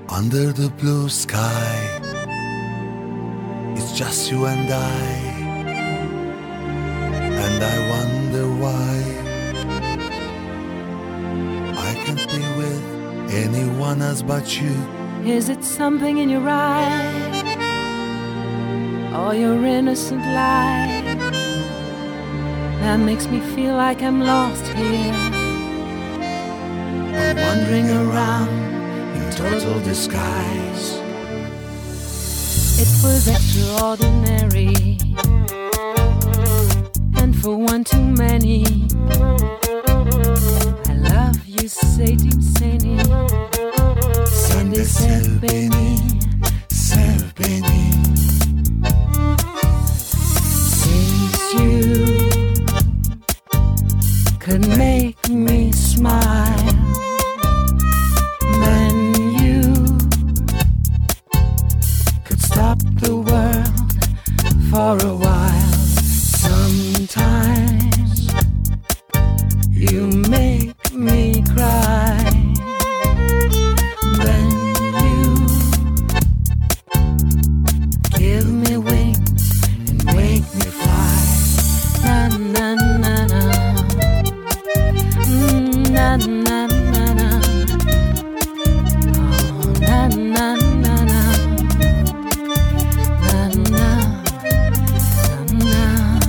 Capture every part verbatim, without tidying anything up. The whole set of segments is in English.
Under the blue sky, it's just you and I, and I wonder why I can't be with anyone else but you. Is it something in your eyes, or your innocent lie, that makes me feel like I'm lost here? I'm wandering around in total disguise. It was extraordinary, and for one too many. I love you, Satan, Sani. Sende sev beni, sev beni. Since you could make me smile, then you could stop the world for a while. Sometimes you make me cry, then you give me wings and make me fly. Na na na na, mm, na na na na, oh, na na na na, na na na na.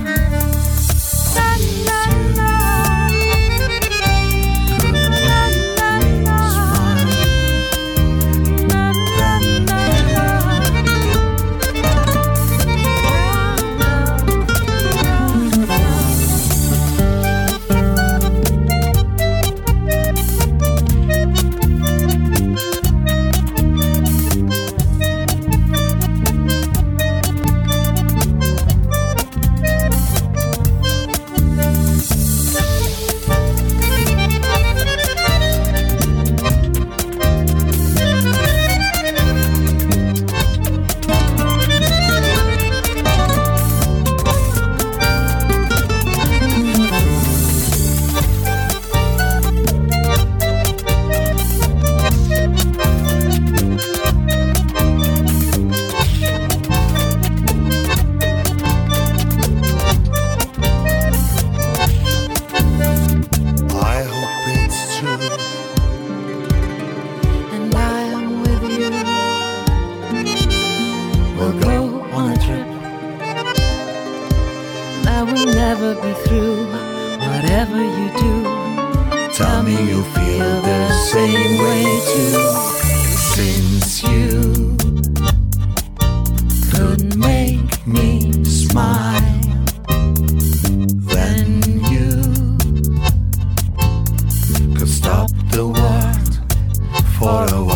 And I am with you. We'll go on a trip that will never be through. Whatever you do, tell me you feel the same way too. Since you could make me smile, then you could stop the world for a while.